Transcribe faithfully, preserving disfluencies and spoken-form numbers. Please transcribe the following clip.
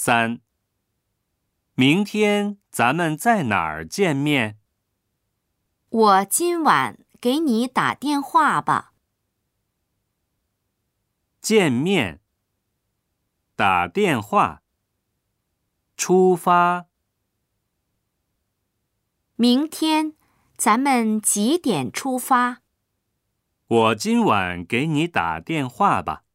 三，明天咱们在哪儿见面？ 我今晚给你打电话吧。 见面，打电话，出发。 明天咱们几点出发？ 我今晚给你打电话吧。